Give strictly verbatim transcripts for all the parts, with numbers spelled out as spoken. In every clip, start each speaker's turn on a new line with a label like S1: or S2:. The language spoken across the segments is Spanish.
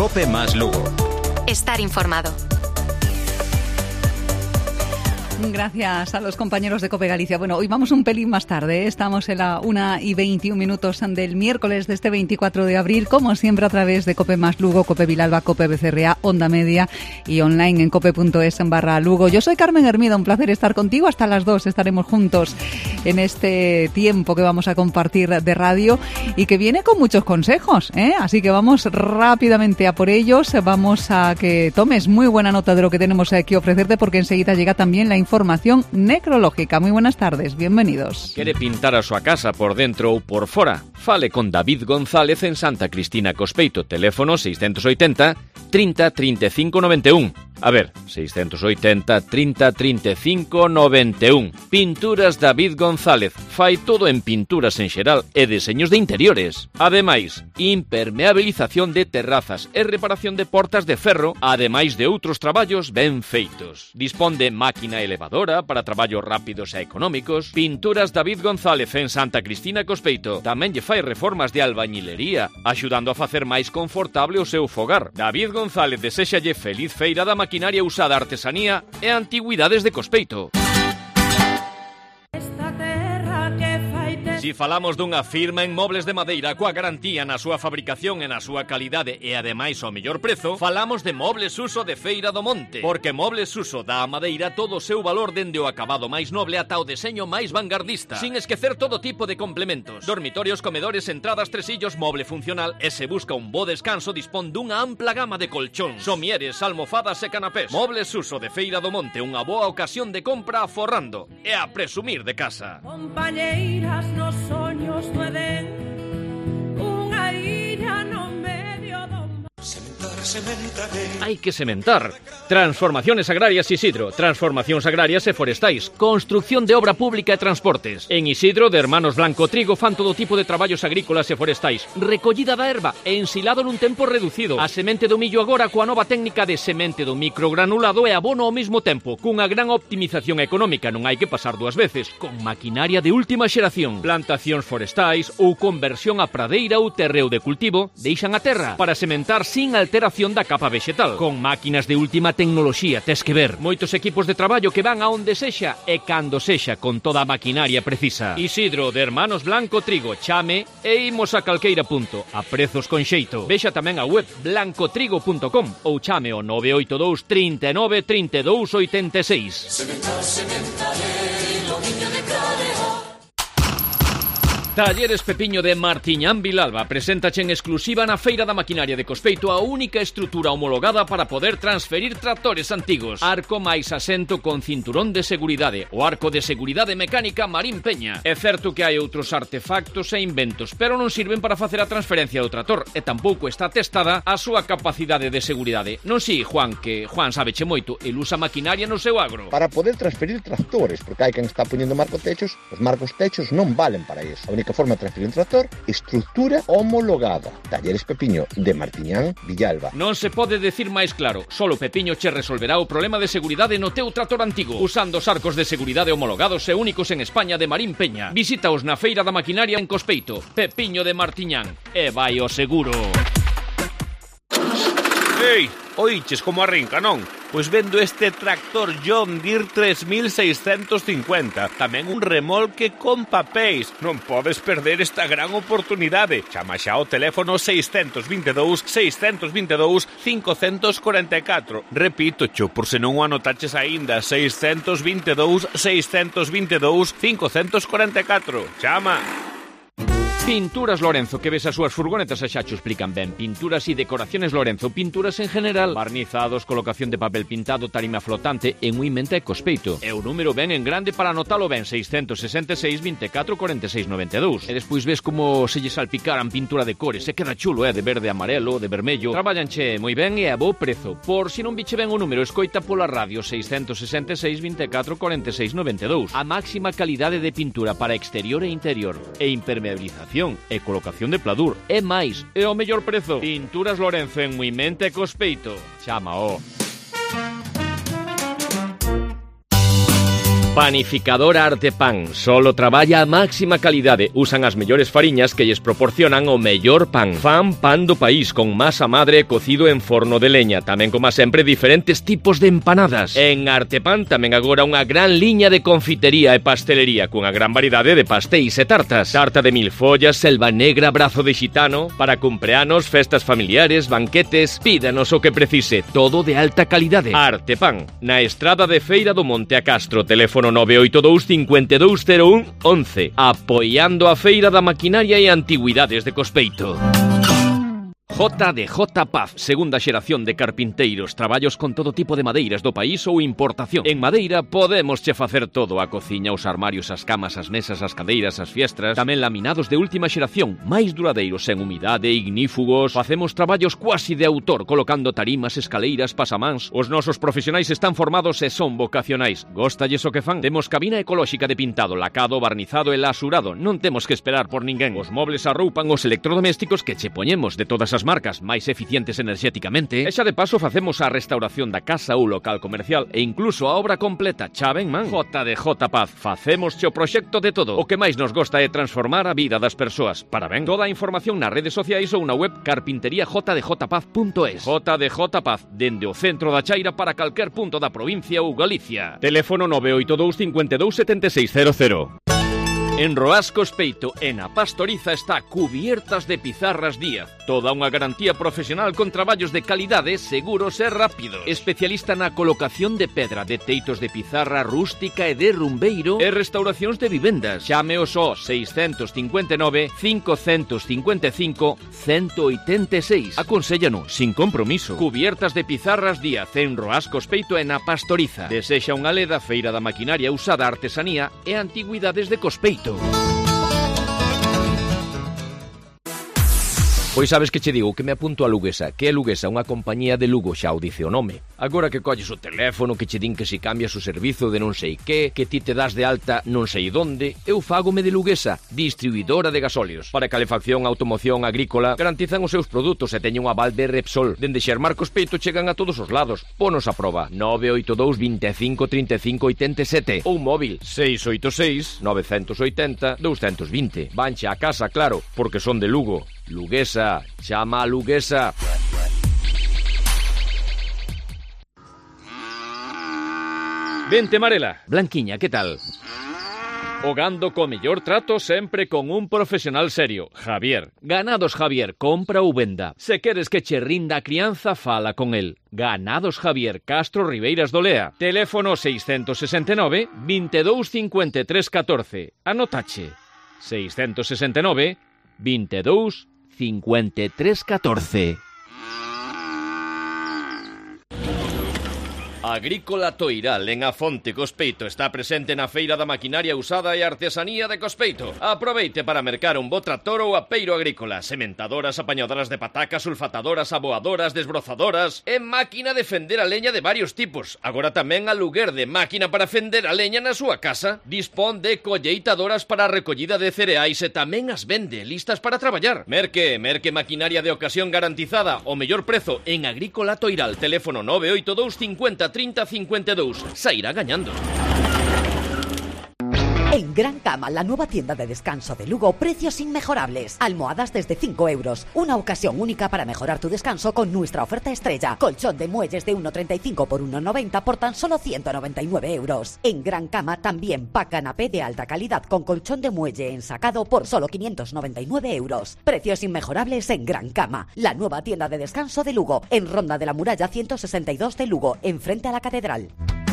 S1: Cope más Lugo.
S2: Estar informado.
S3: Gracias a los compañeros de COPE Galicia. Bueno, hoy vamos un pelín más tarde, ¿eh? Estamos en la una y veintiún minutos del miércoles de este veinticuatro de abril, como siempre a través de COPE más Lugo, COPE Vilalba, COPE B C R A, Onda Media y online en cope punto es en barra Lugo. Yo soy Carmen Hermida, un placer estar contigo. Hasta las dos estaremos juntos en este tiempo que vamos a compartir de radio y que viene con muchos consejos, ¿eh? Así que vamos rápidamente a por ellos. Vamos a que tomes muy buena nota de lo que tenemos que ofrecerte, porque enseguida llega también la información Información necrológica. Muy buenas tardes, bienvenidos.
S4: Quere pintar a súa casa por dentro ou por fora? Fale con David González en Santa Cristina Cospeito. Teléfono seiscentos oitenta, trinta, treinta e cinco, noventa e un. A ver, seiscentos oitenta, trinta, treinta e cinco, noventa e un. Pinturas David González. Fai todo en pinturas en xeral e deseños de interiores. Ademais, impermeabilización de terrazas e reparación de portas de ferro, ademais de outros traballos ben feitos. Dispón de máquina elevadora para traballos rápidos e económicos. Pinturas David González en Santa Cristina Cospeito. Tamén lle fai reformas de albañilería, axudando a facer máis confortable o seu fogar. David González deséxalle feliz feira da maquinaria usada, artesanía e antigüidades de Cospeito. Si falamos dunha firma en mobles de madeira coa garantía na súa fabricación e na súa calidade e ademais ao mellor prezo, falamos de Mobles Suso de Feira do Monte, porque Mobles Suso dá a madeira todo o seu valor, dende o acabado máis noble ata o deseño máis vanguardista, sin esquecer todo tipo de complementos: dormitorios, comedores, entradas, tresillos, moble funcional, e se busca un bo descanso dispón dunha ampla gama de colchóns, somieres, almofadas e canapés. Mobles Suso de Feira do Monte, unha boa ocasión de compra aforrando e a presumir de casa.
S5: Compañeiras nos soños no Edén, unha illa no medio do mar.
S4: Hai que sementar. Transformaciones Agrarias Isidro. Transformacións agrarias e forestais. Construcción de obra pública e transportes. En Isidro, de Hermanos Blanco Trigo, fan todo tipo de traballos agrícolas e forestais. Recollida da erva e ensilado nun tempo reducido. A semente do millo agora coa nova técnica de semente do microgranulado e abono ao mesmo tempo, cunha gran optimización económica. Non hai que pasar dúas veces. Con maquinaria de última xeración. Plantacións forestais ou conversión a pradeira ou terreo de cultivo deixan a terra para sementar sin alteración da capa vexetal. Con máquinas de última tecnoloxía, tes que ver. Moitos equipos de traballo que van a onde sexa e cando sexa, con toda a maquinaria precisa. Isidro, de Hermanos Blanco Trigo. Chame e imos a calqueira punto, a prezos con xeito. Vexa tamén a web blanco trigo punto com ou chame o nove oito dous, trinta e nove, trinta e dous, oitenta e seis. Sementar, sementarei, lo niño de Careo. Talleres Pepiño de Martiñán Vilalba preséntache en exclusiva na Feira da Maquinaria de Cospeito a única estrutura homologada para poder transferir tractores antigos. Arco máis asento con cinturón de seguridade, o arco de seguridade mecánica Marín Peña. É certo que hai outros artefactos e inventos, pero non sirven para facer a transferencia do trator e tampouco está testada a súa capacidade de seguridade. Non si, Juan, que Juan sabeche moito, el usa maquinaria no seu agro.
S6: Para poder transferir tractores, porque hai quen está poñendo marcotechos, os marcotechos non valen para iso. A única forma de transferir un tractor, estrutura homologada. Talleres Pepiño de Martiñán Villalba.
S4: Non se pode decir máis claro. Solo Pepiño che resolverá o problema de seguridade no teu trator antigo, usando os arcos de seguridade homologados e únicos en España de Marín Peña. Visítaos na Feira da Maquinaria en Cospeito. Pepiño de Martiñán. E vai o seguro.
S7: Ei, oiches como arrinca, non? Pois vendo este tractor John Deere tres mil seiscentos cincuenta, tamén un remolque con papéis. Non podes perder esta gran oportunidade. Chama xa ao teléfono seiscentos veintidós, seiscentos veintidós, cincocentos cuarenta e catro. Repito, cho, por se non o anotaches aínda, seiscentos veintidós, seiscentos veintidós, cincocentos cuarenta e catro. Chama!
S4: Pinturas Lorenzo, que ves as súas furgonetas e xa cho explican ben. Pinturas e decoraciones Lorenzo, pinturas en general, barnizados, colocación de papel pintado, tarima flotante, en Uimenta e Cospeito. E o número ben en grande para anotalo ben, seiscentos sesenta e seis, veinticuatro, cuarenta e seis, noventa e dous. E despois ves como se lle salpicaran pintura de cores, e queda chulo, eh, de verde, amarelo, de vermello. Traballanche moi ben e a bo prezo. Por si non biche ben o número, escoita pola radio seiscentos sesenta e seis, veinticuatro, cuarenta e seis, noventa e dous. A máxima calidade de pintura para exterior e interior e impermeabilización e colocación de pladur. E máis, é o mellor prezo. Pinturas Lorenzo en Muimente e Cospeito. Chama o. Panificadora Artepan. Solo traballa a máxima calidade. Usan as mellores fariñas que lles proporcionan o mellor pan. Fan pan do país con masa madre cocido en forno de leña. Tamén, como sempre, diferentes tipos de empanadas. En Artepan tamén agora unha gran liña de confitería e pastelería cunha gran variedade de pastéis e tartas. Tarta de mil follas, selva negra, brazo de xitano, para cumpleanos, festas familiares, banquetes. Pídanos o que precise, todo de alta calidade. Artepan, na estrada de Feira do Monte a Castro. Teléfono nove oito dous, cinco dous cero un, once. Apoiando a Feira da Maquinaria e Antigüidades de Cospeito. J D J Paz, segunda xeración de carpinteiros, traballos con todo tipo de madeiras do país ou importación. En madeira podemos che facer todo, a cociña, os armarios, as camas, as mesas, as cadeiras, as fiestras, tamén laminados de última xeración, máis duradeiros, en humidade, ignífugos. Facemos traballos cuasi de autor, colocando tarimas, escaleiras, pasamáns. Os nosos profesionais están formados e son vocacionais. Góstalles o que fan? Temos cabina ecolóxica de pintado, lacado, barnizado e lasurado. Non temos que esperar por ninguén. Os mobles arroupan os electrodomésticos que che poñemos de todas as marcas máis eficientes enerxéticamente. E xa de paso facemos a restauración da casa ou local comercial e incluso a obra completa. Chave en man. J D J Paz. Facemos o proxecto de todo. O que máis nos gosta é transformar a vida das persoas. Para ben, toda a información nas redes sociais ou na web carpintería j d j paz punto es. J D J Paz, dende o centro da Chaira para calquer punto da provincia ou Galicia. Teléfono nove oito dous, cinco dous, sete seis cero cero. En Roas Cospeito e na Pastoriza está Cubiertas de Pizarras Díaz. Toda unha garantía profesional con traballos de calidade, seguros e rápidos. Especialista na colocación de pedra, de teitos de pizarra rústica e de rumbeiro e restauracións de vivendas. Chame o só seiscentos cincuenta e nove, cincocentos cincuenta e cinco, ciento oitenta e seis. Aconsellano sin compromiso. Cubiertas de Pizarras Díaz en Roas Cospeito e na Pastoriza. Desexa unha leda Feira da Maquinaria Usada, Artesanía e Antigüidades de Cospeito. Pois sabes que che digo, que me apunto a Luguesa. Que é Luguesa? Unha compañía de Lugo, xa o dice o nome. Agora que colles o teléfono, que che din que si cambias o servizo de non sei que, que ti te das de alta non sei donde, eu fágome de Luguesa, distribuidora de gasóleos. Para calefacción, automoción, agrícola, garantizan os seus produtos e teñen un aval de Repsol. Dende Xermar Cospeito chegan a todos os lados. Ponos a proba. nove oito dous, veinticinco, treinta e cinco, oitenta e sete. Ou móvil seis oito seis, nove oito zero, doscientos vinte. Vanche a casa, claro, porque son de Lugo. Luguesa, chama a Luguesa. Vente, Marela. Blanquiña, que tal? O gando co mellor trato sempre con un profesional serio. Javier. Ganados Javier, compra ou venda. Se queres que che rinda a crianza, fala con el. Ganados Javier, Castro, Ribeiras do Lea. Teléfono seiscentos sesenta e nove, veintidós, cincuenta e tres, catorce. Anotache. seiscentos sesenta e nove, veintidós, cincuenta e tres, catorce. Agrícola Toiral en Afonte, Cospeito, está presente na Feira da Maquinaria Usada e Artesanía de Cospeito. Aproveite para mercar un bo tractor ou apeiro agrícola, sementadoras, apañadoras de patacas, sulfatadoras, aboadoras, desbrozadoras e máquina de fender a leña de varios tipos. Agora tamén aluguer de máquina para fender a leña na súa casa. Dispón de colleitadoras para a recollida de cereais e tamén as vende, listas para traballar. Merque, merque maquinaria de ocasión garantizada, o mellor prezo en Agrícola Toiral. Teléfono nove oito dous, cincuenta, treinta, cincuenta e dous. Sairá gañando.
S1: En Gran Cama, la nueva tienda de descanso de Lugo, precios inmejorables. Almohadas desde cinco euros. Una ocasión única para mejorar tu descanso con nuestra oferta estrella. Colchón de muelles de uno treinta y cinco por uno noventa por tan solo ciento noventa y nueve euros. En Gran Cama también pack canapé de alta calidad con colchón de muelle ensacado por solo quinientos noventa y nueve euros. Precios inmejorables en Gran Cama, la nueva tienda de descanso de Lugo, en Ronda de la Muralla ciento sesenta y dos de Lugo, enfrente a la Catedral.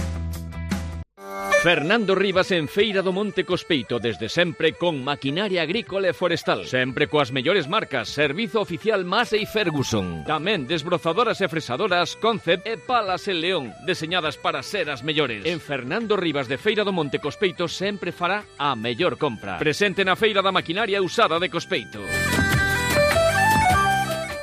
S4: Fernando Rivas en Feira do Monte Cospeito, desde sempre con maquinaria agrícola e forestal. Sempre coas mellores marcas, servizo oficial Massey Ferguson. Tamén desbrozadoras e fresadoras Concept e palas en León, deseñadas para ser as mellores. En Fernando Rivas de Feira do Monte Cospeito sempre fará a mellor compra. Presente na Feira da Maquinaria Usada de Cospeito.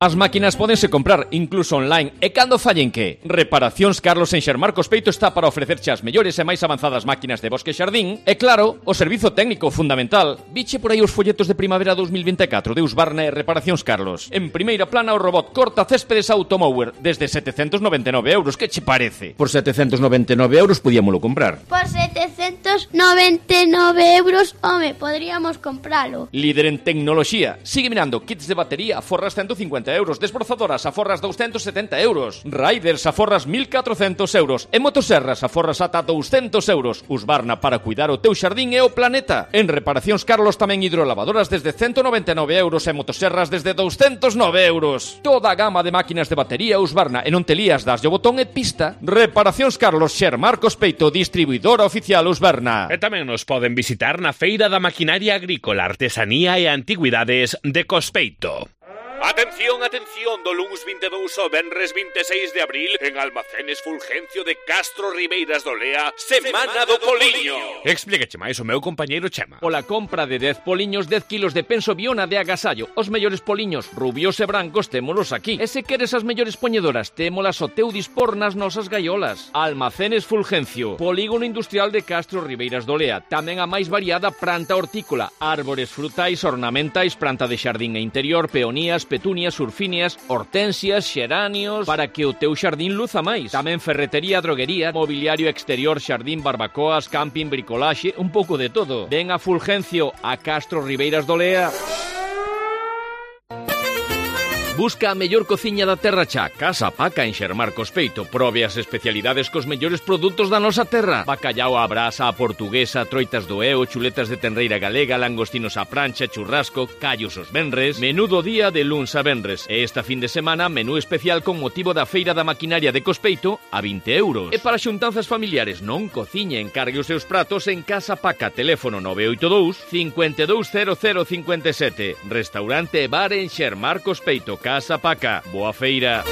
S4: As máquinas pódense comprar incluso online e cando fallen que? Reparacións Carlos en Xermarcos Peito está para ofrecerche as mellores e máis avanzadas máquinas de bosque e xardín e claro, o servizo técnico fundamental. Viche por aí os folletos de primavera dos mil vinte e catro de Husqvarna e Reparacións Carlos. En primeira plana o robot corta céspedes Automower desde setecentos noventa e nove euros. Que che parece? Por setecentos noventa e nove euros podíamolo comprar.
S8: Por setecentos noventa e nove euros, home, podríamos compralo.
S4: Líder en tecnoloxía. Sigue mirando kits de batería a forras ciento cincuenta euros, desbrozadoras a forras doscientos setenta euros, riders a forras mil catrocentos euros e motoserras a forras ata doscientos euros. Husqvarna para cuidar o teu xardín e o planeta. En Reparacións Carlos tamén hidrolavadoras desde ciento noventa e nove euros e motoserras desde doscientos nove euros. Toda a gama de máquinas de batería Husqvarna e non te lías, daslle o botón e pista. Reparacións Carlos, Xermarcos Peito, distribuidora oficial Husqvarna.
S7: E tamén nos poden visitar na Feira da Maquinaria Agrícola, Artesanía e Antigüidades de Cospeito. Atención, atención, do luns vinte e dous ao venres vinte e seis de abril en Almacenes Fulgencio de Castro Ribeiras do Lea, Semana do Poliño. Explíqueche máis o meu compañeiro Chema.
S4: Pola compra de dez poliños, dez kilos de penso Biona de agasallo. Os mellores poliños, rubios e brancos, témolos aquí. E se queres as mellores poñedoras, témolas ao teu dispor nas nosas gaiolas. Almacenes Fulgencio, Polígono Industrial de Castro Ribeiras do Lea. Tamén a máis variada planta hortícola, árbores frutais, ornamentais, planta de xardín e interior, peonías, petunias, surfíneas, hortensias, xeranios, para que o teu xardín luza máis. Tamén ferretería, droguería, mobiliario exterior, xardín, barbacoas, camping, bricolaxe, un pouco de todo. Ven a Fulgencio, a Castro Ribeiras do Lea. Busca a mellor cociña da terra xa. Casa Paca en Xermarcos Peito. Probe as especialidades cos mellores produtos da nosa terra. Bacallao á brasa, a portuguesa, troitas do eo, chuletas de tenreira galega, langostinos á prancha, churrasco, callos os venres. Menú do día de luns a venres. E esta fin de semana, menú especial con motivo da Feira da Maquinaria de Cospeito a vinte euros. E para xuntanzas familiares non cociña, encargue os seus pratos en Casa Paca. Teléfono nove oito dous, cinco dous cero cero cinco sete. Restaurante e bar en Xermarcos Peito. Casa Paca, boa feira.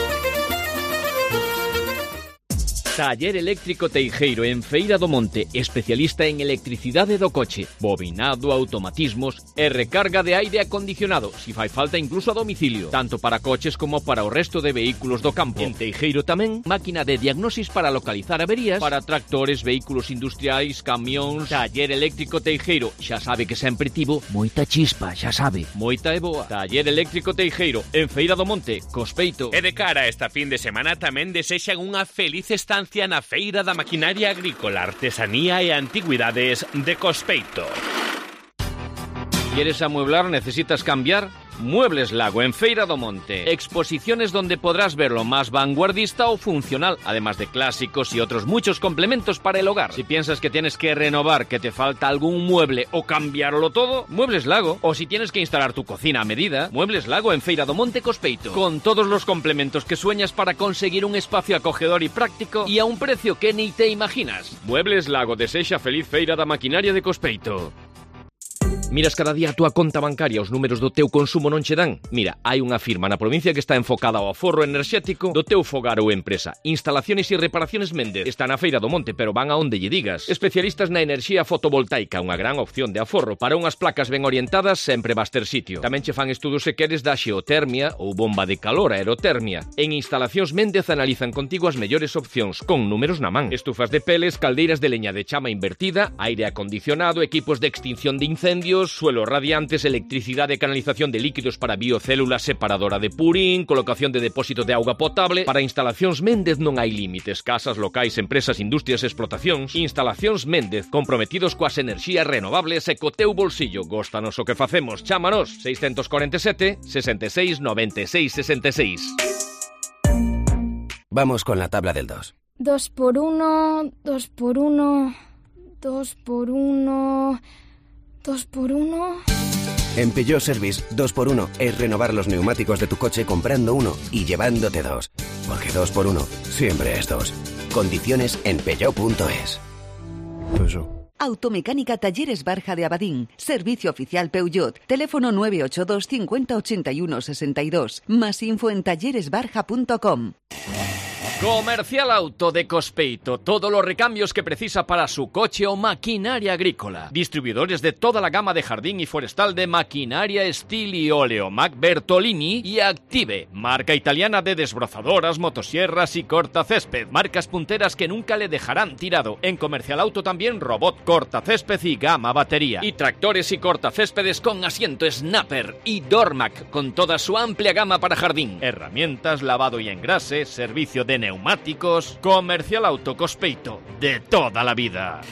S4: Taller Eléctrico Teijeiro en Feira do Monte, especialista en electricidade do coche, bobinado, automatismos e recarga de aire acondicionado, si fai falta incluso a domicilio, tanto para coches como para o resto de vehículos do campo. En Teijeiro tamén, máquina de diagnosis para localizar averías para tractores, vehículos industriais, camións. Taller Eléctrico Teijeiro, xa sabe que sempre tivo moita chispa, xa sabe, moita e boa. Taller Eléctrico Teijeiro en Feira do Monte, Cospeito.
S7: E de cara a esta fin de semana tamén desexan unha feliz estancia na Feira da Maquinaria Agrícola, Artesanía e Antigüidades de Cospeito.
S4: ¿Quieres amueblar? ¿Necesitas cambiar? Muebles Lago en Feira do Monte. Exposiciones donde podrás ver lo más vanguardista o funcional, además de clásicos y otros muchos complementos para el hogar. Si piensas que tienes que renovar, que te falta algún mueble o cambiarlo todo, Muebles Lago. O si tienes que instalar tu cocina a medida, Muebles Lago en Feira do Monte Cospeito. Con todos los complementos que sueñas para conseguir un espacio acogedor y práctico y a un precio que ni te imaginas. Muebles Lago desexa feliz Feira da Maquinaria de Cospeito. Miras cada día a túa conta bancaria, os números do teu consumo non che dan? Mira, hai unha firma na provincia que está enfocada ao aforro enerxético do teu fogar ou empresa. Instalaciones e reparaciones Méndez. Está na Feira do Monte, pero van a onde lle digas. Especialistas na enerxía fotovoltaica, unha gran opción de aforro. Para unhas placas ben orientadas, sempre vas ter sitio. Tamén che fan estudos se queres da xeotermia ou bomba de calor, aerotermia. En Instalacións Méndez analizan contigo as mellores opcións, con números na man. Estufas de peles, caldeiras de leña de chama invertida, aire acondicionado, equipos de extinción de incendios, suelos radiantes, electricidade e canalización de líquidos para biocélulas, separadora de purín, colocación de depósito de auga potable. Para Instalacións Méndez non hai límites. Casas, locais, empresas, industrias, explotacións. Instalacións Méndez, comprometidos coas enerxías renovables e co teu bolsillo. Góstanos o que facemos. Chámanos seiscentos cuarenta e sete, sesenta e seis, noventa e seis, sesenta e seis.
S9: Vamos con la tabla del dos.
S8: Dos por uno, dos por uno, dos por uno... ¿Dos por uno?
S9: En Peugeot Service, dos por uno es renovar los neumáticos de tu coche comprando uno y llevándote dos. Porque dos por uno siempre es dos. Condiciones en peugeot punto es.
S1: Peugeot. Automecánica Talleres Barja de Abadín. Servicio oficial Peugeot. Teléfono nueve ocho dos cincuenta ochenta y uno sesenta y dos. Más info en talleres barja punto com.
S4: Comercial Auto de Cospeito. Todos los recambios que precisa para su coche o maquinaria agrícola. Distribuidores de toda la gama de jardín y forestal de maquinaria Steel y óleo, Mac Bertolini y Active. Marca italiana de desbrozadoras, motosierras y cortacésped. Marcas punteras que nunca le dejarán tirado. En Comercial Auto también robot cortacésped y gama batería. Y tractores y cortacéspedes con asiento Snapper. Y Dormac con toda su amplia gama para jardín. Herramientas, lavado y engrase, servicio de neumáticos. Comercial Auto Cospeito, de toda la vida.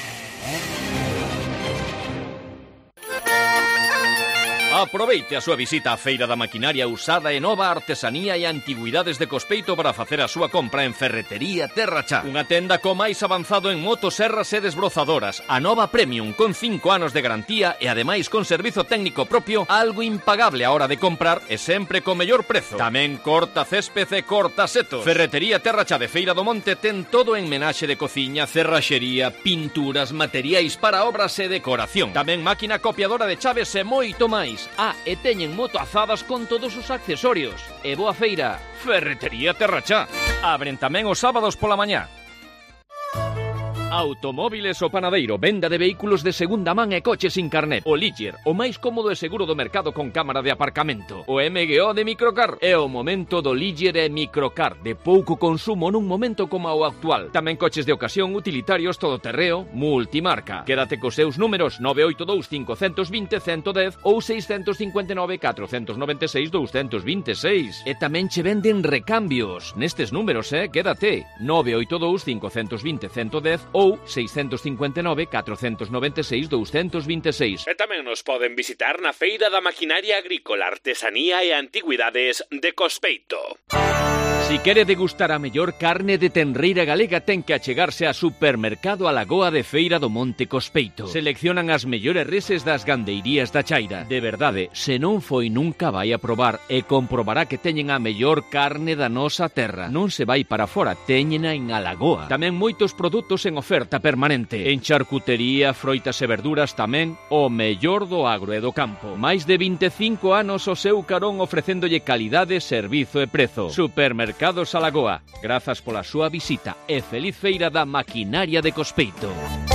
S4: Aproveite a súa visita á Feira da Maquinaria Usada e Nova, Artesanía e Antigüidades de Cospeito para facer a súa compra en Ferretería Terrachá. Unha tenda co máis avanzado en motoserras e desbrozadoras. A nova Premium con cinco anos de garantía e ademais con servizo técnico propio, algo impagable a hora de comprar e sempre co mellor prezo. Tamén corta césped e corta setos. Ferretería Terrachá de Feira do Monte ten todo en menaxe de cociña, cerraxería, pinturas, materiais para obras e decoración. Tamén máquina copiadora de chaves e moito máis. Ah, e teñen motoazadas con todos os accesorios. E boa feira, Ferretería Terrachá. Abren tamén os sábados pola mañá. Automóviles O Panadeiro, venda de vehículos de segunda man e coches sin carnet. O Ligier, o máis cómodo e seguro do mercado con cámara de aparcamento. O M G O de Microcar. É o momento do Ligier e Microcar, de pouco consumo nun momento como o actual. Tamén coches de ocasión, utilitarios, todoterreo, multimarca. Quédate cos seus números nove oito dous, cinco dos cero, uno uno cero ou seis cinco nove, catro nove seis, dous dos seis. E tamén che venden recambios. Nestes números, eh, quédate. nove oito dous, cinco dos cero, uno uno cero ou seis cinco nove, catro nove seis, dous dos seis.
S7: E tamén nos poden visitar na Feira da Maquinaria Agrícola, Artesanía e Antigüidades de Cospeito.
S4: Si quere degustar a mellor carne de tenreira galega, ten que achegarse a Supermercado A Lagoa de Feira do Monte Cospeito. Seleccionan as mellores reses das gandeirías da Chaira. De verdade, se non foi nunca vai a probar e comprobará que teñen a mellor carne da nosa terra. Non se vai para fora, teñena en A Lagoa. Tamén moitos produtos en oferta permanente. En charcutería, froitas e verduras tamén, o mellor do agro e do campo. Mais de vinte e cinco anos o seu carón ofrecéndolle calidade, servizo e prezo. Supermercado Mercados A Lagoa. Grazas pola súa visita e feliz feira da maquinaria de Cospeito.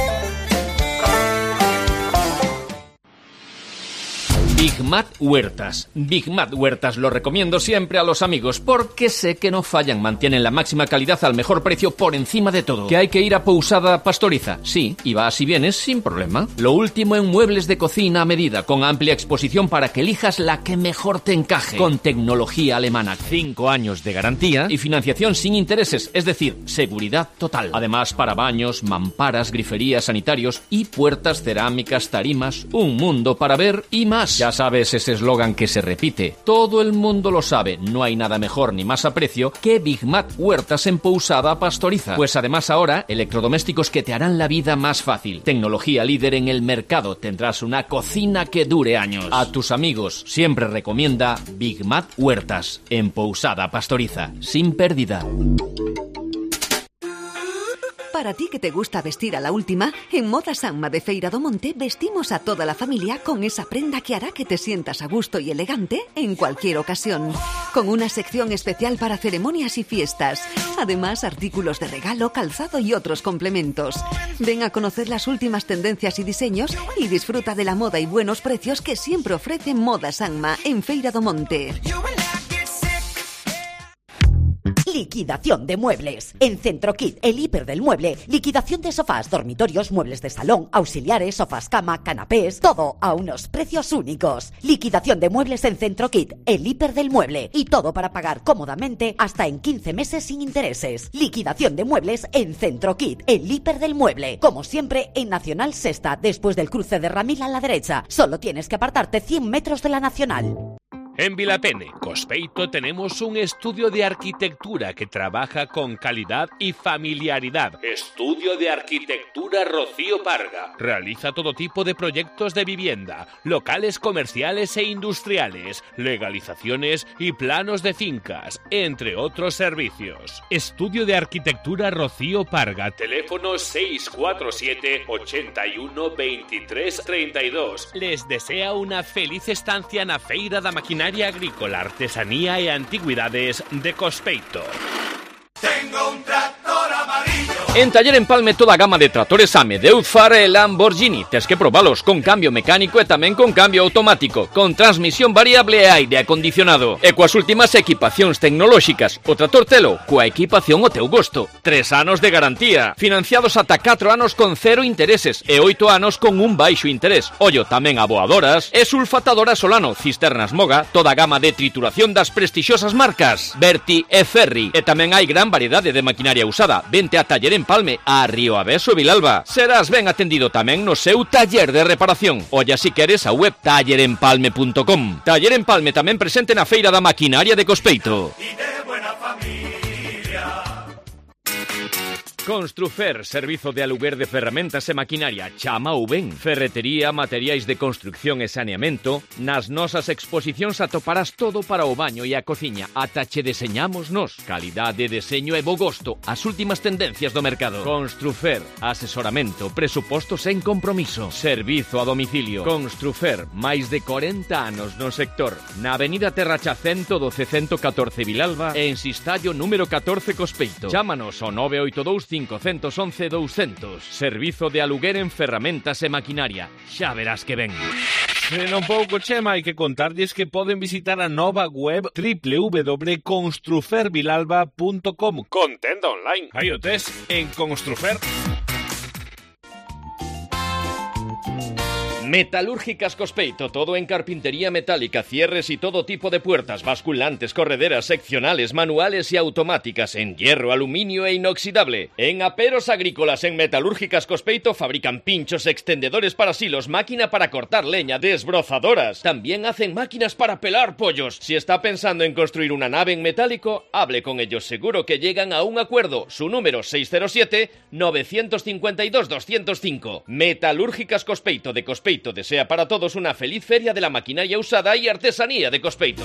S4: Bigmat Huertas. Bigmat Huertas lo recomiendo siempre a los amigos porque sé que no fallan, mantienen la máxima calidad al mejor precio por encima de todo. ¿Que hay que ir a Pousada Pastoriza? Sí, y vas y vienes sin problema. Lo último en muebles de cocina a medida, con amplia exposición para que elijas la que mejor te encaje. Con tecnología alemana, cinco años de garantía y financiación sin intereses, es decir, seguridad total. Además, para baños, mamparas, griferías, sanitarios y puertas cerámicas, tarimas, un mundo para ver y más. Ya sabes ese eslogan que se repite. Todo el mundo lo sabe. No hay nada mejor ni más a precio que Bigmat Huertas en Pousada Pastoriza. Pues además ahora, electrodomésticos que te harán la vida más fácil. Tecnología líder en el mercado. Tendrás una cocina que dure años. A tus amigos siempre recomienda Bigmat Huertas en Pousada Pastoriza. Sin pérdida.
S10: Para ti que te gusta vestir a la última, en Moda Sanma de Feira do Monte vestimos a toda la familia con esa prenda que hará que te sientas a gusto y elegante en cualquier ocasión. Con una sección especial para ceremonias y fiestas. Además, artículos de regalo, calzado y otros complementos. Ven a conocer las últimas tendencias y diseños y disfruta de la moda y buenos precios que siempre ofrece Moda Sanma en Feira do Monte.
S1: Liquidación de muebles. En Centrokit, el hiper del mueble. Liquidación de sofás, dormitorios, muebles de salón, auxiliares, sofás cama, canapés. Todo a unos precios únicos. Liquidación de muebles en Centrokit, el hiper del mueble. Y todo para pagar cómodamente hasta en quince meses sin intereses. Liquidación de muebles en Centrokit, el hiper del mueble. Como siempre, en Nacional Sexta, después del cruce de Ramil a la derecha. Solo tienes que apartarte cien metros de la Nacional.
S7: En Vilapene, Cospeito, tenemos un estudio de arquitectura que trabaja con calidad y familiaridad. Estudio de Arquitectura Rocío Parga. Realiza todo tipo de proyectos de vivienda, locales comerciales e industriales, legalizaciones y planos de fincas, entre otros servicios. Estudio de Arquitectura Rocío Parga. Teléfono seis cuatro siete, ochenta y uno, veintitrés, treinta y dos. Les desea una feliz estancia na Feira da Maquinaria Agrícola, Artesanía e Antigüidades de Cospeito.
S11: Tengo un tractor amarillo.
S4: En Taller Empalme toda a gama de tractores Ame, de Outfar e Lamborghini. Tes que probalos con cambio mecánico e tamén con cambio automático, con transmisión variable e aire acondicionado. E coas últimas equipacións tecnolóxicas. O tractor telo, coa equipación ao teu gosto. Tres anos de garantía. Financiados ata catro anos con cero intereses e oito anos con un baixo interés. Ollo tamén aboadoras e sulfatadoras Solano, cisternas Moga, toda a gama de trituración das prestixiosas marcas Berti e Ferri. E tamén hai gran variedade de maquinaria usada. Vente a Taller Empalme, a Río Aveso, Vilalba. Serás ben atendido tamén no seu taller de reparación. Olla si queres a web taller empalme punto com. Taller Empalme tamén presente na Feira da Maquinaria de Cospeito.
S11: Y de buena familia.
S4: Construfer, servizo de aluguer de ferramentas e maquinaria. Chama ou ben. Ferretería, materiais de construcción e saneamento. Nas nosas exposicións atoparás todo para o baño e a cociña. Ata che deseñamos nos. Calidade, deseño e bo gosto. As últimas tendencias do mercado. Construfer, asesoramento, presupostos en compromiso. Servizo a domicilio. Construfer, máis de corenta anos no sector. Na avenida Terracha ciento doce ciento catorce Vilalba e en Sistallo número catorce Cospeito. Chámanos ao nove oito dous cinco un uno uno doscientos. Servizo de aluguer en ferramentas e maquinaria. Xa verás que ben.
S7: En un pouco, Chema, hai que contarlles que poden visitar a nova web doble u doble u doble u punto construfer vilalba punto com con tenda online. Aí o tes en Construfer.
S4: Metalúrgicas Cospeito, todo en carpintería metálica, cierres y todo tipo de puertas, basculantes, correderas, seccionales, manuales y automáticas, en hierro, aluminio e inoxidable. En Aperos Agrícolas, en Metalúrgicas Cospeito, fabrican pinchos, extendedores para silos, máquina para cortar leña, desbrozadoras. También hacen máquinas para pelar pollos. Si está pensando en construir una nave en metálico, hable con ellos, seguro que llegan a un acuerdo. Su número seis cero siete, nueve cinco dos, dos cero cinco. Metalúrgicas Cospeito de Cospeito desea para todos una feliz feria de la maquinaria usada y artesanía de Cospeito.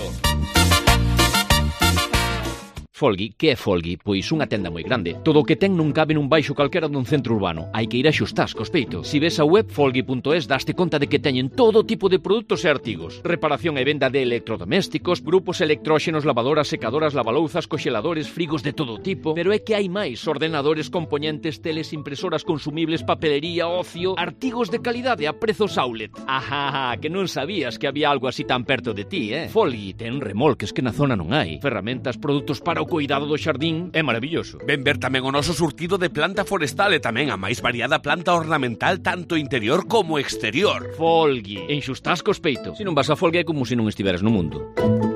S4: Folgui, que é Folgui? Pois unha tenda moi grande. Todo o que ten non cabe nun baixo calquera dun centro urbano. Hai que ir a xustas, Cospeito. Si ves a web folgui punto es, daste conta de que teñen todo tipo de produtos e artigos. Reparación e venda de electrodomésticos, grupos electróxenos, lavadoras, secadoras, lavalouzas, coxeladores, frigos de todo tipo. Pero é que hai máis: ordenadores, componentes, teles, impresoras, consumibles, papelería, ocio, artigos de calidade a prezos outlet. Ajá, que non sabías que había algo así tan perto de ti, eh? Folgui ten remolques que na zona non hai. Ferramentas, produtos para o cuidado do xardín, é maravilloso.
S7: Ven ver tamén o noso surtido de planta forestal e tamén a máis variada planta ornamental tanto interior como exterior.
S4: Folgui, en xustás Cospeito. Se non vas a Folgui é como se non estiveras no mundo.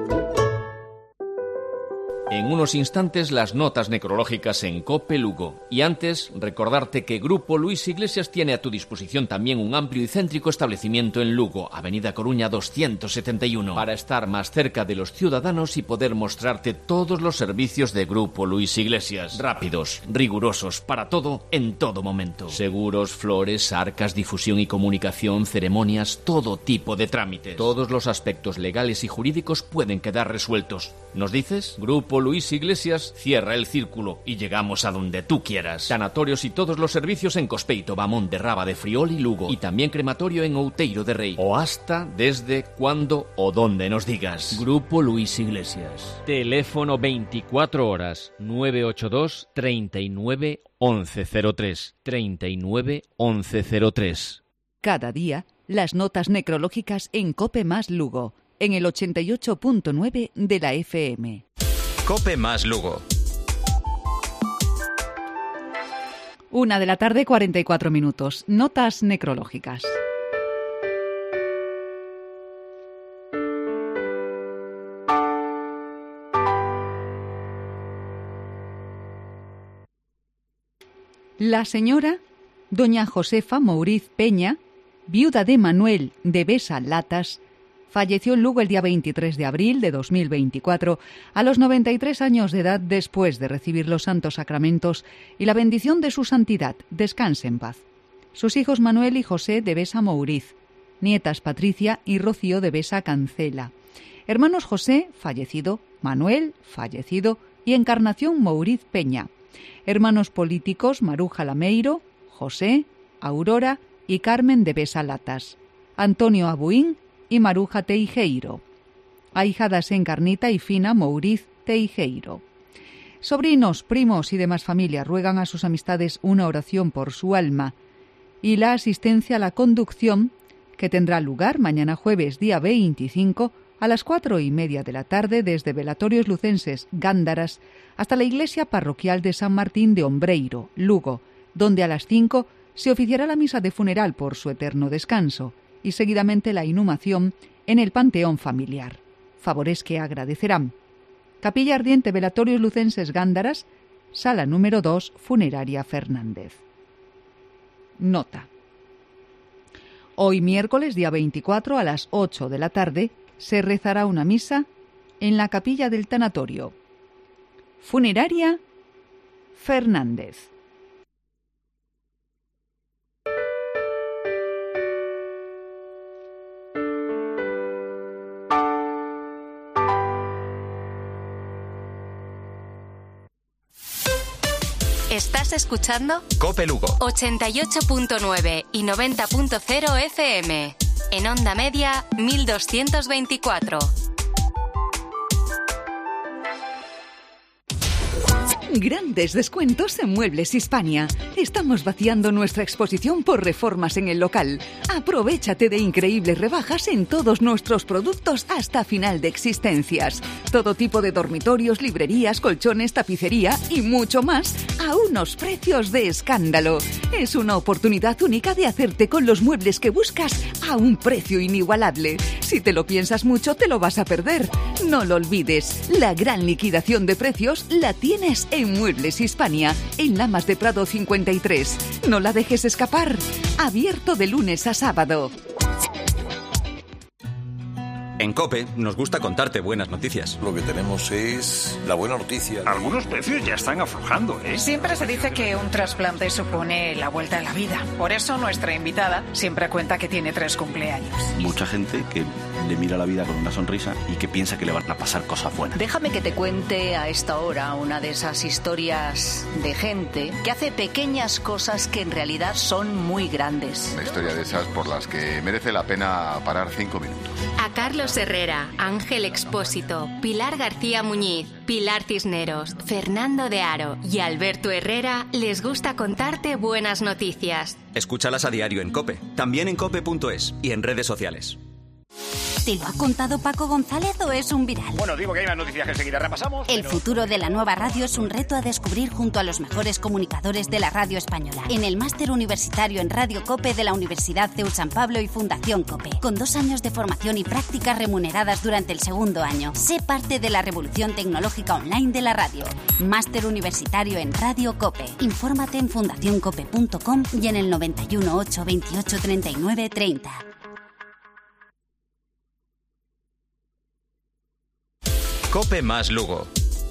S4: En unos instantes las notas necrológicas en COPE Lugo. Y antes, recordarte que Grupo Luis Iglesias tiene a tu disposición también un amplio y céntrico establecimiento en Lugo, Avenida Coruña doscientos setenta y uno, para estar más cerca de los ciudadanos y poder mostrarte todos los servicios de Grupo Luis Iglesias. Rápidos, rigurosos, para todo, en todo momento. Seguros, flores, arcas, difusión y comunicación, ceremonias, todo tipo de trámites. Todos los aspectos legales y jurídicos pueden quedar resueltos. ¿Nos dices? Grupo Luis Iglesias cierra el círculo y llegamos a donde tú quieras. Sanatorios y todos los servicios en Cospeito, Bamón de Raba de Friol y Lugo. Y también crematorio en Outeiro de Rei. O hasta, desde, cuando o donde nos digas. Grupo Luis Iglesias. Teléfono veinticuatro horas nueve ocho dos, treinta y nueve, once cero tres. treinta y nueve, once cero tres.
S10: Cada día, las notas necrológicas en Cope Más Lugo, en el ochenta y ocho punto nueve de la F M.
S12: Cope Más Lugo.
S3: Una de la tarde, cuarenta y cuatro minutos. Notas necrológicas. La señora doña Josefa Mouriz Peña, viuda de Manuel de Besa Latas, falleció en Lugo el día veintitrés de abril de dos mil veinticuatro a los noventa y tres años de edad, después de recibir los santos sacramentos y la bendición de su santidad. Descanse en paz. Sus hijos Manuel y José de Besa Mouriz, nietas Patricia y Rocío de Besa Cancela, hermanos José, fallecido, Manuel, fallecido, y Encarnación Mouriz Peña, hermanos políticos Maruja Lameiro, José, Aurora y Carmen de Besa Latas, Antonio Abuín y Maruja Teijeiro, ahijadas Encarnita y Fina Mouriz Teijeiro. Sobrinos, primos y demás familia ruegan a sus amistades una oración por su alma. Y la asistencia a la conducción, que tendrá lugar mañana jueves día veinticinco a las cuatro y media de la tarde desde Velatorios Lucenses Gándaras hasta la iglesia parroquial de San Martín de Ombreiro, Lugo, donde a las cinco se oficiará la misa de funeral por su eterno descanso y seguidamente la inhumación en el panteón familiar. Favores que agradecerán. Capilla Ardiente Velatorios Lucenses Gándaras, sala número dos, Funeraria Fernández. Nota. Hoy miércoles día veinticuatro a las ocho de la tarde se rezará una misa en la capilla del tanatorio. Funeraria Fernández.
S2: ¿Estás escuchando?
S12: COPE Lugo.
S2: ochenta y ocho punto nueve y noventa punto cero F M. En onda media, mil doscientos veinticuatro.
S10: Grandes descuentos en Muebles Hispania. Estamos vaciando nuestra exposición por reformas en el local. Aprovéchate de increíbles rebajas en todos nuestros productos hasta final de existencias. Todo tipo de dormitorios, librerías, colchones, tapicería y mucho más a unos precios de escándalo. Es una oportunidad única de hacerte con los muebles que buscas a un precio inigualable. Si te lo piensas mucho, te lo vas a perder. No lo olvides, la gran liquidación de precios la tienes en Muebles Hispania, en Lamas de Prado cincuenta y tres. No la dejes escapar. Abierto de lunes a sábado.
S12: En COPE nos gusta contarte buenas noticias.
S13: Lo que tenemos es la buena noticia.
S14: Algunos precios ya están aflojando, ¿eh?
S15: Siempre se dice que un trasplante supone la vuelta a la vida. Por eso nuestra invitada siempre cuenta que tiene tres cumpleaños.
S16: Mucha gente que le mira la vida con una sonrisa y que piensa que le van a pasar cosas buenas.
S17: Déjame que te cuente a esta hora una de esas historias de gente que hace pequeñas cosas que en realidad son muy grandes.
S18: Una historia de esas por las que merece la pena parar cinco minutos.
S2: A Carlos Herrera, Ángel Expósito, Pilar García Muñiz, Pilar Cisneros, Fernando de Aro y Alberto Herrera les gusta contarte buenas noticias.
S12: Escúchalas a diario en COPE, también en cope punto es y en redes sociales.
S19: ¿Te lo ha contado Paco González o es un viral?
S14: Bueno, digo que hay más noticias que enseguida repasamos.
S19: El
S14: pero...
S19: futuro de la nueva radio es un reto a descubrir junto a los mejores comunicadores de la radio española. En el máster universitario en Radio COPE de la Universidad C E U San Pablo y Fundación COPE. Con dos años de formación y prácticas remuneradas durante el segundo año. Sé parte de la revolución tecnológica online de la radio. Máster universitario en Radio COPE. Infórmate en fundación cope punto com y en el noventa y uno, ocho, veintiocho, treinta y nueve, treinta.
S12: COPE más Lugo.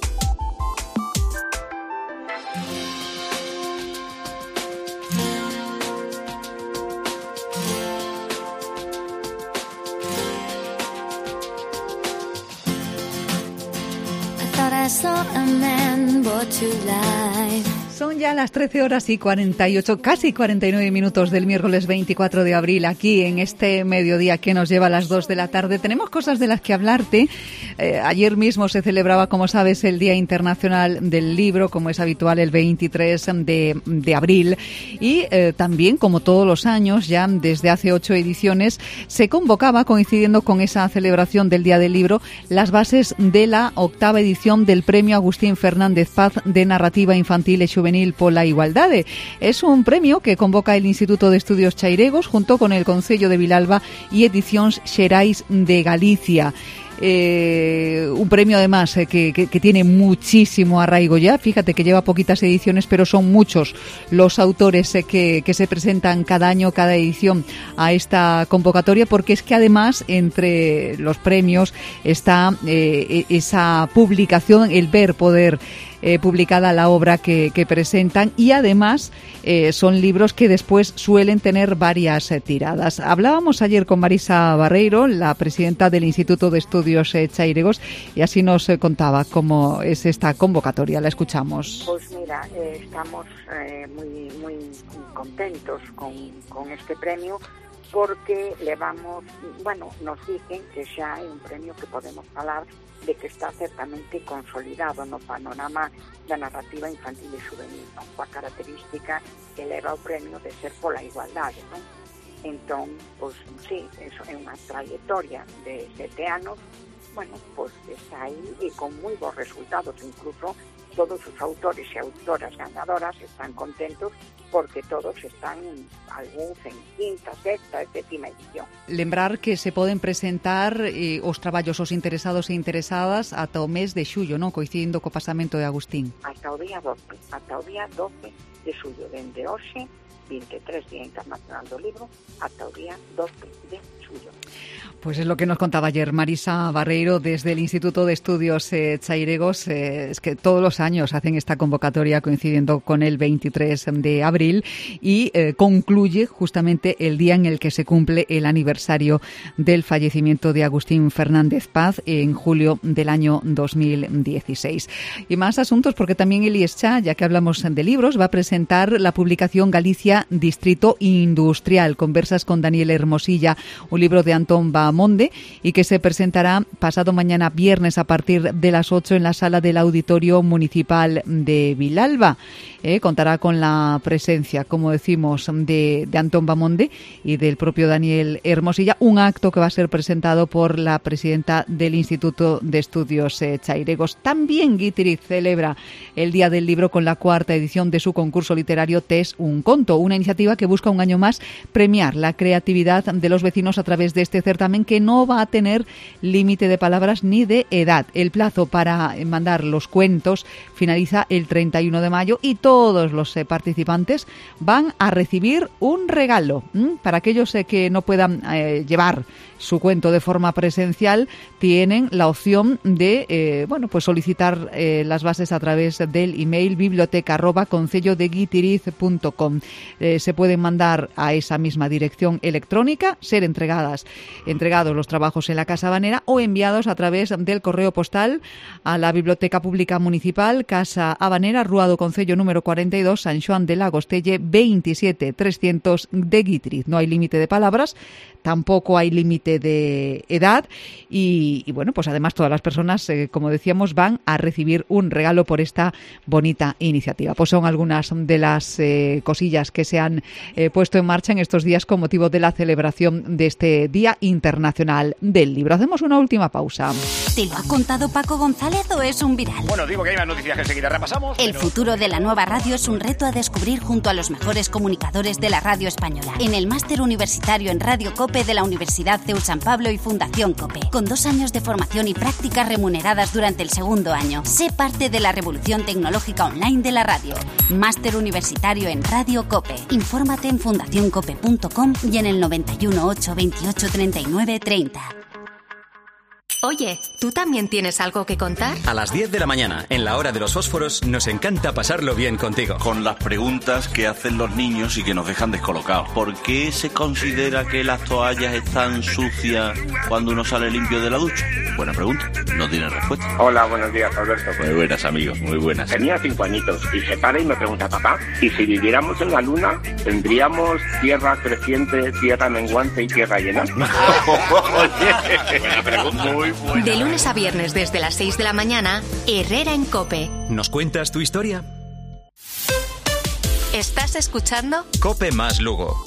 S20: I thought I saw a man brought to life.
S3: Son ya las trece horas y cuarenta y ocho, casi cuarenta y nueve minutos del miércoles veinticuatro de abril, aquí en este mediodía que nos lleva a las dos de la tarde. Tenemos cosas de las que hablarte. Eh, ayer mismo se celebraba, como sabes, el Día Internacional del Libro, como es habitual, el veintitrés de, de abril. Y eh, también, como todos los años, ya desde hace ocho ediciones, se convocaba, coincidiendo con esa celebración del Día del Libro, las bases de la octava edición del Premio Agustín Fernández Paz de Narrativa Infantil y Juvenil pola Igualdade. Es un premio que convoca el Instituto de Estudios Chairegos junto con el Concello de Vilalba y Edicións Xerais de Galicia. Eh, un premio además eh, que, que, que tiene muchísimo arraigo ya. Fíjate que lleva poquitas ediciones, pero son muchos los autores eh, que, que se presentan cada año, cada edición a esta convocatoria, porque es que además entre los premios está eh, esa publicación, el ver poder Eh, publicada la obra que, que presentan, y además eh, son libros que después suelen tener varias eh, tiradas. Hablábamos ayer con Marisa Barreiro, la presidenta del Instituto de Estudios eh, Chairegos, y así nos eh, contaba cómo es esta convocatoria. La escuchamos.
S21: Pues mira, eh, estamos eh, muy muy contentos con, con este premio, porque levamos, bueno, nos dicen que xa é un premio que podemos falar de que está certamente consolidado no panorama da narrativa infantil e juvenil, non? Coa característica que leva o premio de ser pola igualdade, non? Entón, pois, sí, eso é unha trayectoria de sete anos, bueno, pois está aí e con moi bons resultados, incluso todos os autores e autoras ganadoras están contentos porque todos están algúns en quinta, sexta e sétima edición.
S3: Lembrar que se poden presentar eh, os traballos os interesados e interesadas ata o mes de xullo, non? Coincidindo co pasamento de Agustín.
S21: Ata o día doce, ata o día doce de xullo, dende hoxe, vinte e tres, Día Internacional do Libro, ata o día doce de xullo.
S3: Pues es lo que nos contaba ayer Marisa Barreiro desde el Instituto de Estudios eh, Chairegos. Eh, es que todos los años hacen esta convocatoria coincidiendo con el veintitrés de abril y eh, concluye justamente el día en el que se cumple el aniversario del fallecimiento de Agustín Fernández Paz en julio del año dos mil dieciséis. Y más asuntos porque también el I E S C H A, ya que hablamos de libros, va a presentar la publicación Galicia Distrito Industrial, Conversas con Daniel Hermosilla, un libro de Antón Bahamonde y que se presentará pasado mañana viernes a partir de las ocho en la sala del Auditorio Municipal de Vilalba. Eh, contará con la presencia, como decimos, de, de Antón Bahamonde y del propio Daniel Hermosilla, un acto que va a ser presentado por la presidenta del Instituto de Estudios eh, Chairegos. También Guitiriz celebra el Día del Libro con la cuarta edición de su concurso literario Tes un conto, una iniciativa que busca un año más premiar la creatividad de los vecinos a través de este certamen que no va a tener límite de palabras ni de edad. El plazo para mandar los cuentos finaliza el treinta y uno de mayo y todos los eh, participantes van a recibir un regalo. ¿Mm? Para aquellos eh, que no puedan eh, llevar su cuento de forma presencial, tienen la opción de eh, bueno, pues solicitar eh, las bases a través del email biblioteca arroba concello de guitiriz punto com. Eh, se pueden mandar a esa misma dirección electrónica, ser entregadas entregados los trabajos en la Casa Habanera o enviados a través del correo postal a la Biblioteca Pública Municipal, Casa Habanera, Rúa do Concello número cuarenta y dos, San Xoán de Lagostelle, veintisiete trescientos de Guitiriz. No hay límite de palabras, tampoco hay límite de edad y, y bueno, pues además todas las personas, eh, como decíamos, van a recibir un regalo por esta bonita iniciativa. Pues son algunas de las eh, cosillas que se han eh, puesto en marcha en estos días con motivo de la celebración de este Día Internacional del Libro. Hacemos una última pausa.
S19: ¿Te lo ha contado Paco González o es un viral?
S14: Bueno, digo que hay más noticias que enseguida repasamos.
S19: El
S14: pero...
S19: futuro de la nueva radio es un reto a descubrir junto a los mejores comunicadores de la radio española. En el máster universitario en Radio COPE de la Universidad CEU San Pablo y Fundación COPE. Con dos años de formación y prácticas remuneradas durante el segundo año. Sé parte de la revolución tecnológica online de la radio. Máster universitario en Radio COPE. Infórmate en fundación cope punto com y en el noventa y uno, ocho, veintiocho, treinta y nueve, treinta.
S2: Oye, ¿tú también tienes algo que contar?
S12: A las diez de la mañana, en la hora de los fósforos, nos encanta pasarlo bien contigo.
S16: Con las preguntas que hacen los niños y que nos dejan descolocados. ¿Por qué se considera que las toallas están sucias cuando uno sale limpio de la ducha? Buena pregunta, no tiene respuesta.
S22: Hola, buenos días, Alberto.
S16: Muy buenas, amigos, muy buenas.
S22: Tenía cinco añitos y se para y me pregunta, papá, ¿y si viviéramos en la luna, tendríamos tierra creciente, tierra menguante y tierra llena?
S16: Oye, buena pregunta. Muy buena.
S2: De lunes a viernes desde las seis de la mañana, Herrera en COPE.
S12: ¿Nos cuentas tu historia?
S2: ¿Estás escuchando?
S12: COPE más Lugo.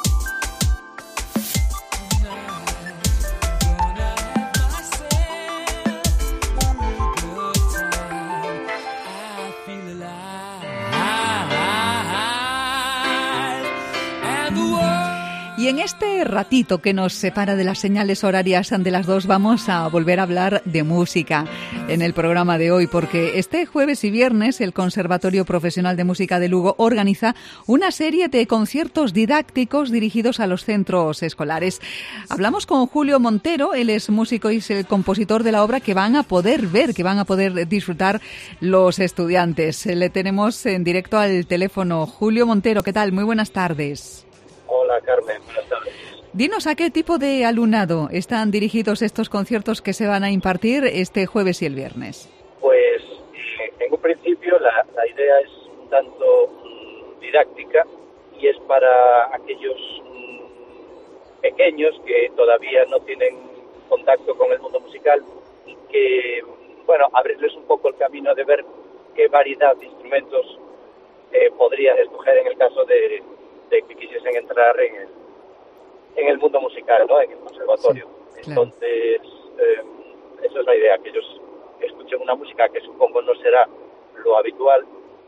S3: Y en este ratito que nos separa de las señales horarias de las dos vamos a volver a hablar de música en el programa de hoy, porque este jueves y viernes el Conservatorio Profesional de Música de Lugo organiza una serie de conciertos didácticos dirigidos a los centros escolares. Hablamos con Julio Montero, él es músico y es el compositor de la obra que van a poder ver, que van a poder disfrutar los estudiantes. Le tenemos en directo al teléfono. Julio Montero, ¿qué tal? Muy buenas tardes.
S23: Hola, Carmen, buenas tardes.
S3: Dinos, ¿a qué tipo de alumnado están dirigidos estos conciertos que se van a impartir este jueves y el viernes?
S23: Pues, en un principio, la, la idea es un tanto mmm, didáctica y es para aquellos mmm, pequeños que todavía no tienen contacto con el mundo musical y que, bueno, abrirles un poco el camino de ver qué variedad de instrumentos eh, podrían escoger en el caso de, de que quisiesen entrar en el, en el mundo musical, ¿no? En el conservatorio. Sí, claro. Entonces, eh, esa es la idea, que ellos escuchen una música que supongo no será lo habitual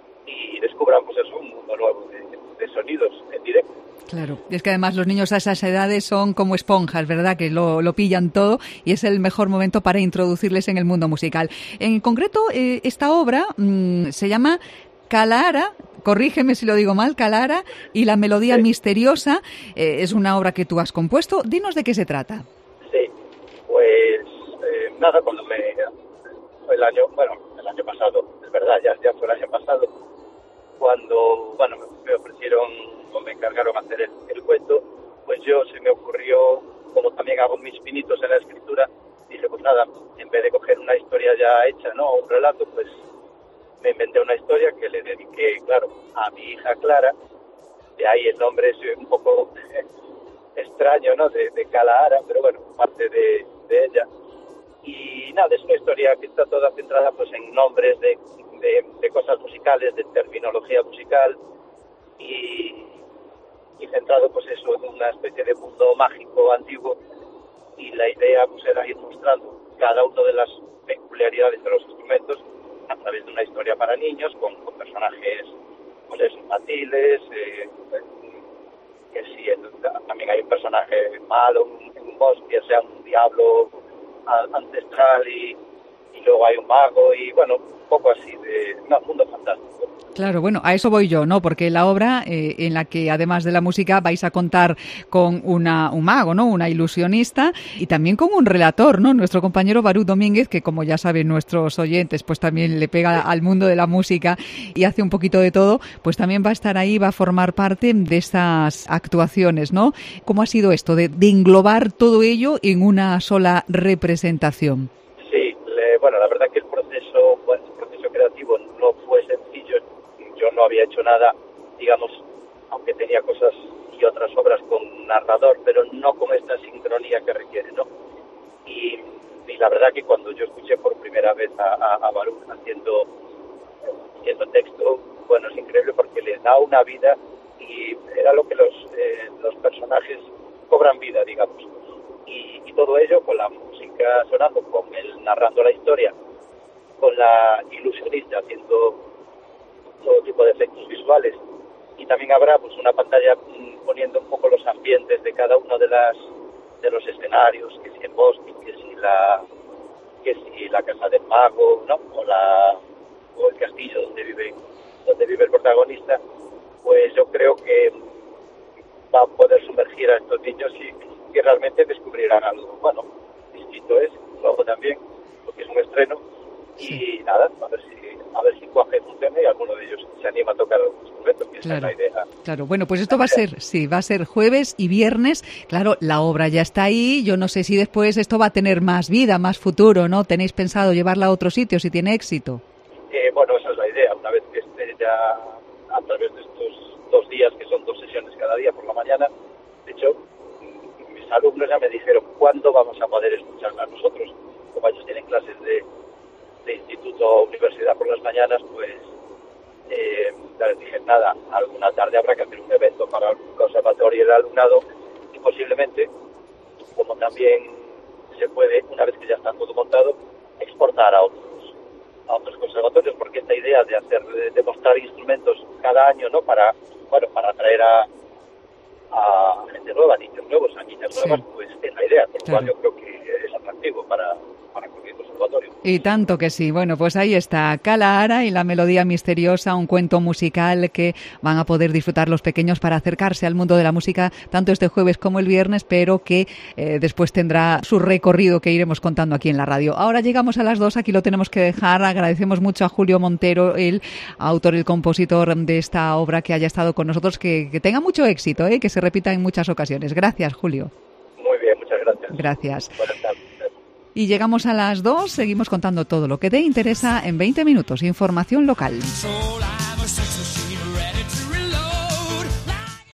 S23: y descubran, pues eso, un mundo nuevo de, de sonidos en directo.
S3: Claro, y es que además los niños a esas edades son como esponjas, ¿verdad? Que lo, lo pillan todo y es el mejor momento para introducirles en el mundo musical. En concreto, eh, esta obra mmm, se llama Calara, corrígeme si lo digo mal, Calara y la melodía sí. misteriosa. Eh, es una obra que tú has compuesto. Dinos de qué se trata.
S23: Sí, pues eh, nada, cuando me... el año, bueno, el año pasado, es verdad, ya, ya fue el año pasado, cuando, bueno, me, me ofrecieron o me encargaron hacer el, el cuento, pues yo se me ocurrió, como también hago mis pinitos en la escritura, dije, pues nada, en vez de coger una historia ya hecha, ¿no?, un relato, pues me inventé una historia que le dediqué, claro, a mi hija Clara. De ahí el nombre es un poco extraño, ¿no?, de, de Calara, pero bueno, parte de, de ella. Y nada, es una historia que está toda centrada pues en nombres de, de, de cosas musicales, de terminología musical y, y centrado pues eso en una especie de mundo mágico antiguo, y la idea pues era ir mostrando cada una de las peculiaridades de los instrumentos a través de una historia para niños con, con personajes pues infantiles, eh, que sí, también hay un personaje malo en un bosque, sea un diablo ancestral y, y luego hay un mago y bueno, un poco así de no, mundo fantástico.
S3: Claro, bueno, a eso voy yo, ¿no? Porque la obra eh, en la que además de la música vais a contar con una, un mago, ¿no? Una ilusionista y también con un relator, ¿no? Nuestro compañero Barú Domínguez, que como ya saben nuestros oyentes, pues también le pega al mundo de la música y hace un poquito de todo, pues también va a estar ahí, va a formar parte de estas actuaciones, ¿no? ¿Cómo ha sido esto de, de englobar todo ello en una sola representación?
S23: Sí, le, bueno, la verdad que el proceso, bueno, el proceso creativo no fue sencillo. Yo no había hecho nada, digamos, aunque tenía cosas y otras obras con narrador, pero no con esta sincronía que requiere, ¿no? Y, y la verdad que cuando yo escuché por primera vez a, a, a Baruch haciendo, haciendo texto, bueno, es increíble porque le da una vida y era lo que los, eh, los personajes cobran vida, digamos. Y, y todo ello con la música sonando, con él narrando la historia, con la ilusionista haciendo todo tipo de efectos visuales, y también habrá pues una pantalla poniendo un poco los ambientes de cada uno de las de los escenarios, que si el bosque, que si la que si la casa del mago, ¿no?, o la o el castillo donde vive donde vive el protagonista. Pues yo creo que va a poder sumergir a estos niños y que realmente descubrirán algo bueno, distinto es, luego también, porque es un estreno. Y nada, a ver si a ver si cuaje funciona y alguno de ellos se anima a tocar algún instrumento, que
S3: claro,
S23: esa es la idea.
S3: Claro, bueno, pues esto va a ser, sí, va a ser jueves y viernes. Claro, la obra ya está ahí. Yo no sé si después esto va a tener más vida, más futuro, ¿no? ¿Tenéis pensado llevarla a otro sitio si tiene éxito?
S23: Eh, bueno, esa es la idea. Una vez que esté ya a través de estos dos días, que son dos sesiones cada día por la mañana, de hecho, mis alumnos ya me dijeron cuándo vamos a poder escucharla. Nosotros, como ellos tienen clases de de instituto o universidad por las mañanas, pues eh, ya les dije, nada, alguna tarde habrá que hacer un evento para el conservatorio y el alumnado, y posiblemente, como también se puede, una vez que ya está todo montado, exportar a otros a otros conservatorios, porque esta idea de hacer de, de mostrar instrumentos cada año, ¿no?, para bueno para atraer a a gente nueva, a niños nuevos, a niñas sí. nuevas, pues es la idea, por lo claro. cual yo creo que es atractivo para para cualquier conservatorio.
S3: Y tanto que sí. Bueno, pues ahí está Calara y la melodía misteriosa, un cuento musical que van a poder disfrutar los pequeños para acercarse al mundo de la música tanto este jueves como el viernes, pero que eh, después tendrá su recorrido que iremos contando aquí en la radio. Ahora llegamos a las dos, aquí lo tenemos que dejar. Agradecemos mucho a Julio Montero, el autor y el compositor de esta obra, que haya estado con nosotros, que, que tenga mucho éxito, ¿eh? Que se repita en muchas ocasiones. Gracias, Julio.
S23: Muy bien, muchas gracias.
S3: Gracias.
S23: Buenas tardes.
S3: Y llegamos a las dos, seguimos contando todo lo que te interesa en veinte minutos. Información local.